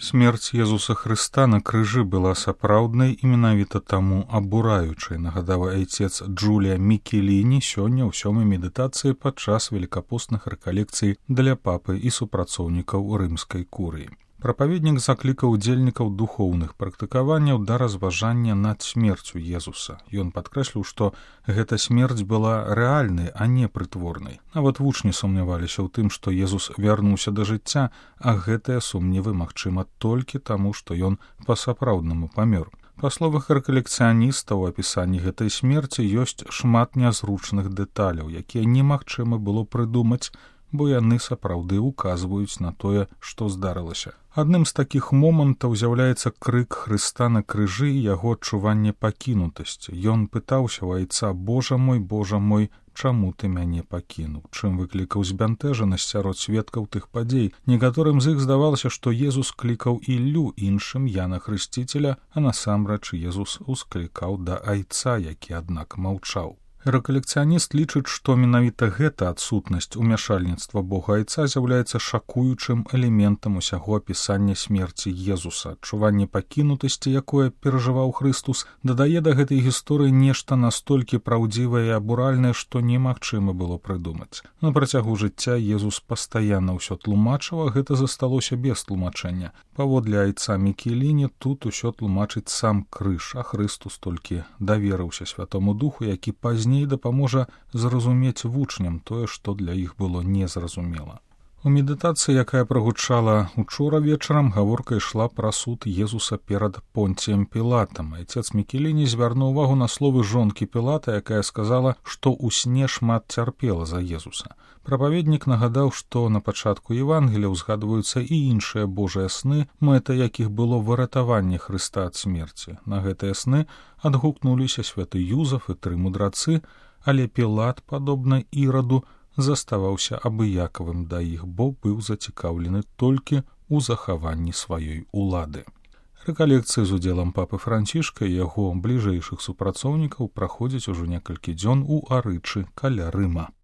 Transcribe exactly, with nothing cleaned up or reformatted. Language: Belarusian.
Смерць Езуса Хрыста на крыжы была сапраўднай і менавіта таму абураючай, нагадаў айцец Джулія Мікеліні сёння ў сёмай медытацыі падчас велікапостных рэкалекцый для папы і супрацоўнікаў рымскай курыі. Прапаведнік заклікаў удзельнікаў духоўных практыкаванняў да разважання над смерцю Езуса. Ён падкрэсліў, што гэта смерць была рэальнай, а не прытворнай. Нават вучні сумняваліся ў тым, што Езус вярнуўся да жыцця, а гэтыя сумневы магчыма толькі таму, што ён па-сапраўднаму памёр. Па словах рэкалекцыяністаў, у апісанні гэтай смерці ёсць шмат нязручных дэталяў, якія немагчыма было прыдумаць, бо яны сапраўды ўказваюць на тое, што здарылася. Адным з такіх момантаў з'яўляецца крык Хрыста на крыжы і яго адчуванне пакінутасці. Ён пытаўся ў айца: «Божа мой, Божа мой, чаму ты мяне пакінуў?», чым выклікаў збянтэжанасць сярод сведкаў тых падзей. Некаторым з іх здавалася, што Езус клікаў Іллю, іншым Яна Хрысціцеля, а насамрэч Езус усклікаў да айца, які, аднак, маўчаў. Рэкалекцыяніст лічыць, што менавіта гэта адсутнасць умяшальніцтва Бога айца з'яўляецца шакуючым элементам усяго апісання смерці Езуса. Адчуванне пакінутасці, якое перажываў Хрыстус, дадае да гэтай гісторыі нешта настолькі праўдзівае і абуральнае, што немагчыма было прыдумаць. На працягу жыцця Езус пастаянна ўсё тлумачыў, а гэта засталося без тлумачэння. Паводле айца Мікеліні тут усё тлумачыць сам крыж, а Хрыстус толькі даверыўся Святому Духу, які пазней дапаможа зразумець вучням тое, што для іх было незразумела. У медытацыі, якая прагучала учора вечарам, гаворка ішла пра суд Езуса перад Понціем Пілатам. Айцец Мікеліні звярнуў увагу на словы жонкі Пілата, якая сказала, што ў сне шмат цярпела за Езуса. Прапаведнік нагадаў, што на пачатку Евангелія ўзгадваюцца і іншыя Божыя сны, мэта якіх было выратаванне Хрыста ад смерці. На гэтыя сны адгукнуліся святы Юзаф і тры мудрацы, але Пілат, падобна Іраду, заставаўся абыякавым да іх, бо быў зацікаўлены толькі ў захаванні сваёй улады. Рэкалекцыі з удзелам папы Францішка і яго бліжэйшых супрацоўнікаў праходзяць ужо некалькі дзён у Арычы каля Рыма.